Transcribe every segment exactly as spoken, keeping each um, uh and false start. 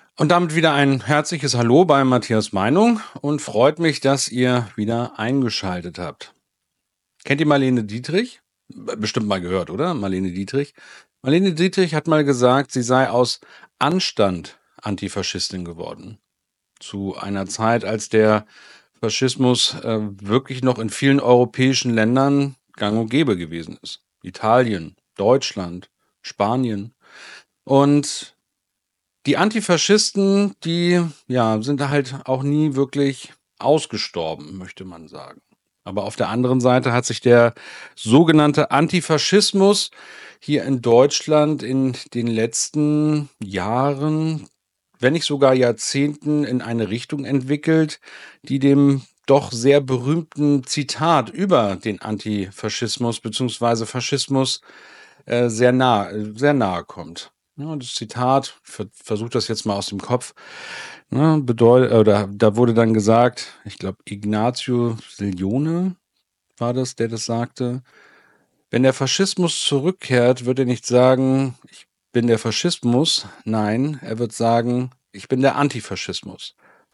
Und damit wieder ein herzliches Hallo bei Matthias Meinung und freut mich, dass ihr wieder eingeschaltet habt. Kennt ihr Marlene Dietrich? B- Bestimmt mal gehört, oder? Marlene Dietrich. Marlene Dietrich hat mal gesagt, sie sei aus Anstand Antifaschistin geworden. Zu einer Zeit, als der Faschismus äh, wirklich noch in vielen europäischen Ländern gang und gäbe gewesen ist. Italien, Deutschland, Spanien. Und die Antifaschisten, die, ja, sind halt auch nie wirklich ausgestorben, möchte man sagen. Aber auf der anderen Seite hat sich der sogenannte Antifaschismus hier in Deutschland in den letzten Jahren, wenn nicht sogar Jahrzehnten, in eine Richtung entwickelt, die dem doch sehr berühmten Zitat über den Antifaschismus bzw. Faschismus äh, sehr nah, sehr nahe kommt. Ja, das Zitat, ver versuche das jetzt mal aus dem Kopf, ne, bedeutet, oder da wurde dann gesagt, ich glaube, Ignazio Sillione war das, der das sagte, wenn der Faschismus zurückkehrt, wird er nicht sagen, ich bin der Faschismus, nein, er wird sagen, ich bin der Antifaschismus.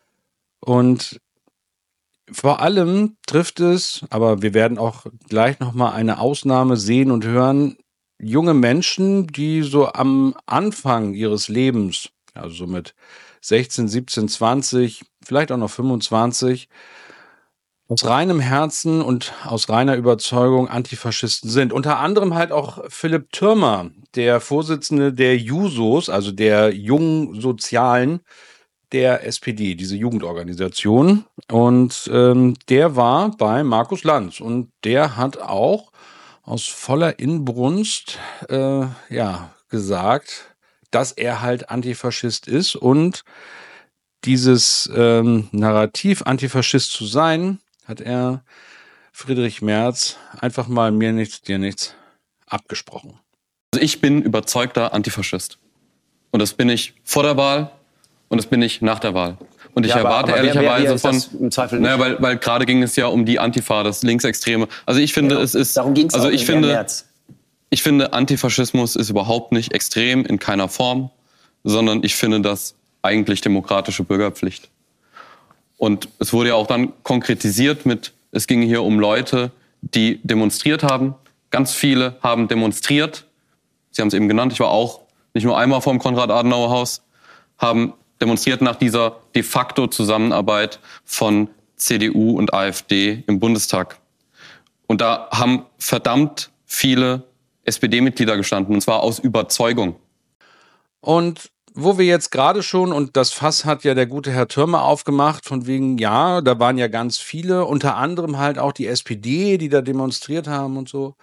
Und vor allem trifft es, aber wir werden auch gleich nochmal eine Ausnahme sehen und hören, junge Menschen, die so am Anfang ihres Lebens, also so mit sechzehn, siebzehn, zwanzig, vielleicht auch noch fünfundzwanzig, aus reinem Herzen und aus reiner Überzeugung Antifaschisten sind. Unter anderem halt auch Philipp Türmer, der Vorsitzende der Jusos, also der jungen Sozialen der S P D, diese Jugendorganisation. Und ähm, der war bei Markus Lanz und der hat auch aus voller Inbrunst äh, ja, gesagt, dass er halt Antifaschist ist und dieses ähm, Narrativ, Antifaschist zu sein, hat er Friedrich Merz einfach mal mir nichts, dir nichts abgesprochen. Also ich bin überzeugter Antifaschist. Und das bin ich vor der Wahl und das bin ich nach der Wahl. Und ich Ja, aber- erwarte aber wer- wer- ehrlicherweise wer ist von... das im Zweifel nicht? Naja, weil, weil gerade ging es ja um die Antifa, das Linksextreme. Also ich finde, Genau. es ist... Darum ging es also auch ich in finde, März. Ich finde, Antifaschismus ist überhaupt nicht extrem in keiner Form, sondern ich finde das eigentlich demokratische Bürgerpflicht. Und es wurde ja auch dann konkretisiert mit, es ging hier um Leute, die demonstriert haben. Ganz viele haben demonstriert. Sie haben es eben genannt, ich war auch nicht nur einmal vor dem Konrad-Adenauer-Haus, haben demonstriert nach dieser de facto Zusammenarbeit von C D U und A f D im Bundestag. Und da haben verdammt viele S P D-Mitglieder gestanden, und zwar aus Überzeugung. Und wo wir jetzt gerade schon, und das Fass hat ja der gute Herr Türmer aufgemacht, von wegen, ja, da waren ja ganz viele, unter anderem halt auch die S P D, die da demonstriert haben und so.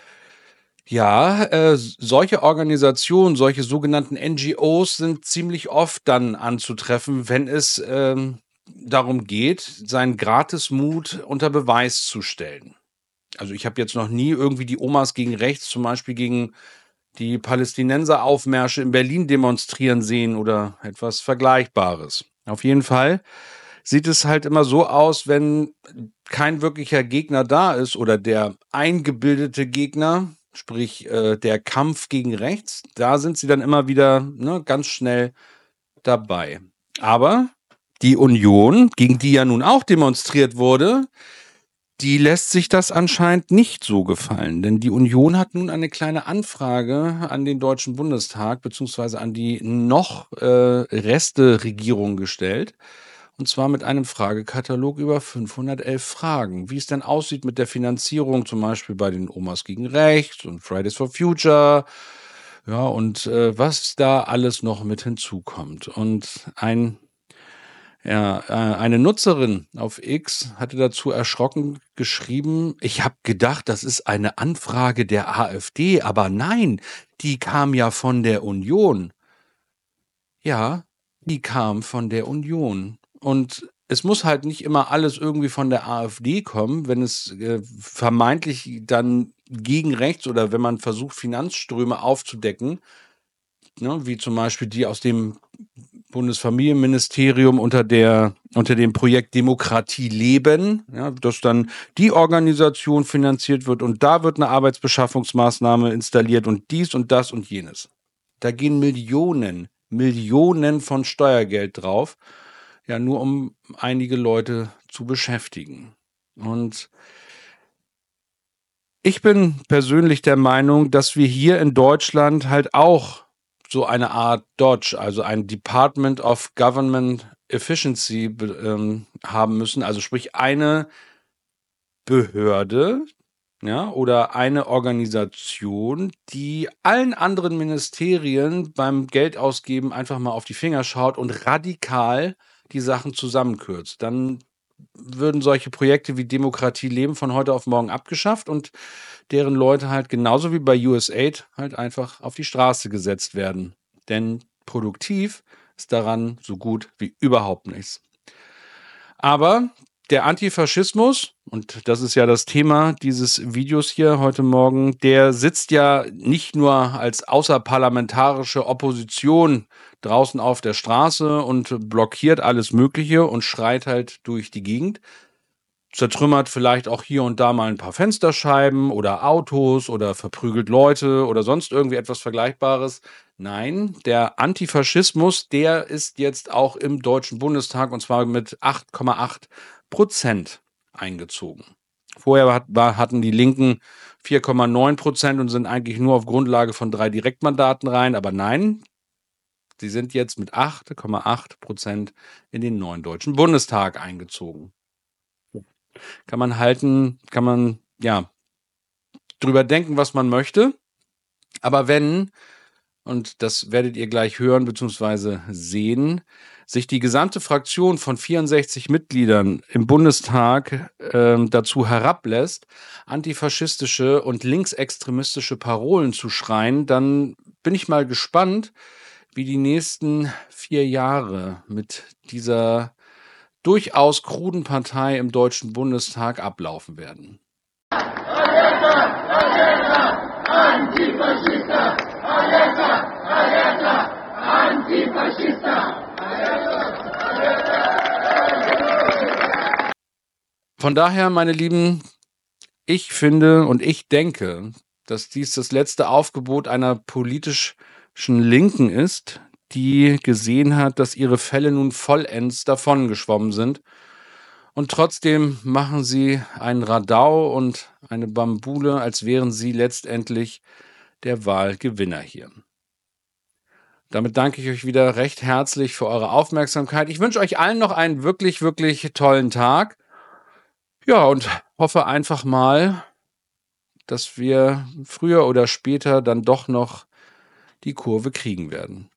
Ja, äh, solche Organisationen, solche sogenannten N G Os sind ziemlich oft dann anzutreffen, wenn es ähm, darum geht, seinen Gratismut unter Beweis zu stellen. Also ich habe jetzt noch nie irgendwie die Omas gegen rechts, zum Beispiel gegen die Palästinenseraufmärsche in Berlin demonstrieren sehen oder etwas Vergleichbares. Auf jeden Fall sieht es halt immer so aus, wenn kein wirklicher Gegner da ist oder der eingebildete Gegner, sprich äh, der Kampf gegen rechts, da sind sie dann immer wieder ne, ganz schnell dabei. Aber die Union, gegen die ja nun auch demonstriert wurde, die lässt sich das anscheinend nicht so gefallen, denn die Union hat nun eine kleine Anfrage an den Deutschen Bundestag beziehungsweise an die noch äh, Reste-Regierung gestellt. Und zwar mit einem Fragekatalog über fünfhundertelf Fragen. Wie es denn aussieht mit der Finanzierung, zum Beispiel bei den Omas gegen Rechts und Fridays for Future. Ja, und äh, was da alles noch mit hinzukommt. Und ein ja, äh, eine Nutzerin auf X hatte dazu erschrocken geschrieben, ich habe gedacht, das ist eine Anfrage der AfD, aber nein, die kam ja von der Union. Ja, die kam von der Union. Und es muss halt nicht immer alles irgendwie von der AfD kommen, wenn es äh, vermeintlich dann gegen rechts oder wenn man versucht, Finanzströme aufzudecken, ne, wie zum Beispiel die aus dem Bundesfamilienministerium unter der unter dem Projekt Demokratie leben, ja, dass dann die Organisation finanziert wird und da wird eine Arbeitsbeschaffungsmaßnahme installiert und dies und das und jenes. Da gehen Millionen, Millionen von Steuergeld drauf, ja, nur um einige Leute zu beschäftigen. Und ich bin persönlich der Meinung, dass wir hier in Deutschland halt auch so eine Art D O G, also ein Department of Government Efficiency ähm, haben müssen, also sprich eine Behörde, ja, oder eine Organisation, die allen anderen Ministerien beim Geldausgeben einfach mal auf die Finger schaut und radikal die Sachen zusammenkürzt. Dann würden solche Projekte wie Demokratie leben von heute auf morgen abgeschafft und deren Leute halt genauso wie bei U S A I D halt einfach auf die Straße gesetzt werden. Denn produktiv ist daran so gut wie überhaupt nichts. Aber der Antifaschismus, und das ist ja das Thema dieses Videos hier heute Morgen, der sitzt ja nicht nur als außerparlamentarische Opposition draußen auf der Straße und blockiert alles Mögliche und schreit halt durch die Gegend, zertrümmert vielleicht auch hier und da mal ein paar Fensterscheiben oder Autos oder verprügelt Leute oder sonst irgendwie etwas Vergleichbares. Nein, der Antifaschismus, der ist jetzt auch im Deutschen Bundestag und zwar mit acht Komma acht Prozent eingezogen. Vorher hat, war, hatten die Linken vier Komma neun Prozent und sind eigentlich nur auf Grundlage von drei Direktmandaten rein. Aber nein, sie sind jetzt mit acht Komma acht Prozent in den neuen Deutschen Bundestag eingezogen. Kann man halten, kann man ja drüber denken, was man möchte. Aber wenn, und das werdet ihr gleich hören bzw. sehen, sich die gesamte Fraktion von vierundsechzig Mitgliedern im Bundestag äh, dazu herablässt, antifaschistische und linksextremistische Parolen zu schreien, dann bin ich mal gespannt, wie die nächsten vier Jahre mit dieser durchaus kruden Partei im Deutschen Bundestag ablaufen werden. Alerta, alerta, antifaschista, alerta, alerta, antifaschista, alerta, alerta. Von daher, meine Lieben, ich finde und ich denke, dass dies das letzte Aufgebot einer politischen Linken ist, die gesehen hat, dass ihre Fälle nun vollends davongeschwommen sind. Und trotzdem machen sie einen Radau und eine Bambule, als wären sie letztendlich der Wahlgewinner hier. Damit danke ich euch wieder recht herzlich für eure Aufmerksamkeit. Ich wünsche euch allen noch einen wirklich, wirklich tollen Tag. Ja, und hoffe einfach mal, dass wir früher oder später dann doch noch die Kurve kriegen werden.